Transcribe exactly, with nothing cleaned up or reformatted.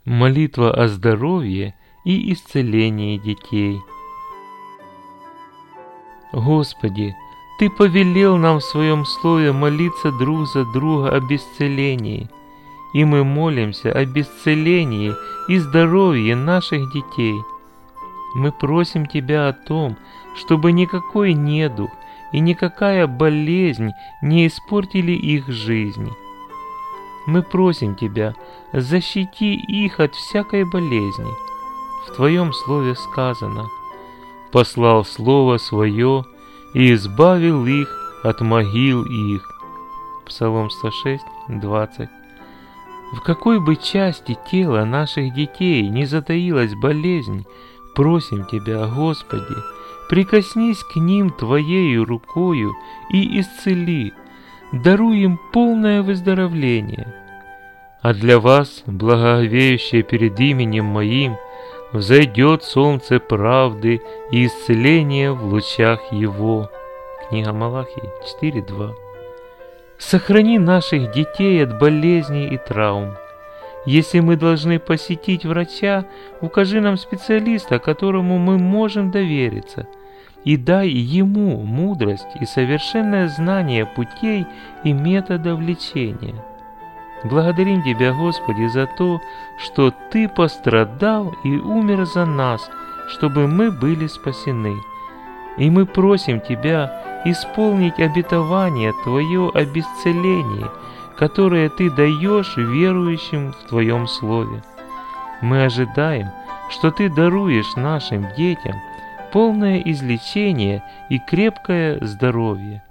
Молитва о здоровье и исцелении детей. Господи, Ты повелел нам в Своем Слове молиться друг за друга об исцелении, и мы молимся об исцелении и здоровье наших детей. Мы просим Тебя о том, чтобы никакой недух и никакая болезнь не испортили их жизни. Мы просим Тебя, защити их от всякой болезни. В Твоем Слове сказано: «Послал Слово Свое и избавил их от могил их». Псалом сто шесть, двадцать. В какой бы части тела наших детей не затаилась болезнь, просим Тебя, Господи, прикоснись к ним Твоею рукою и исцели, даруй им полное выздоровление. А для вас, благоговеющие перед именем Моим, взойдет солнце правды и исцеление в лучах Его. Книга Малахии четыре, два. Сохрани наших детей от болезней и травм. Если мы должны посетить врача, укажи нам специалиста, которому мы можем довериться, и дай ему мудрость и совершенное знание путей и методов лечения. Благодарим Тебя, Господи, за то, что Ты пострадал и умер за нас, чтобы мы были спасены. И мы просим Тебя исполнить обетование Твое об исцелении, которое Ты даешь верующим в Твоем Слове. Мы ожидаем, что Ты даруешь нашим детям полное излечение и крепкое здоровье.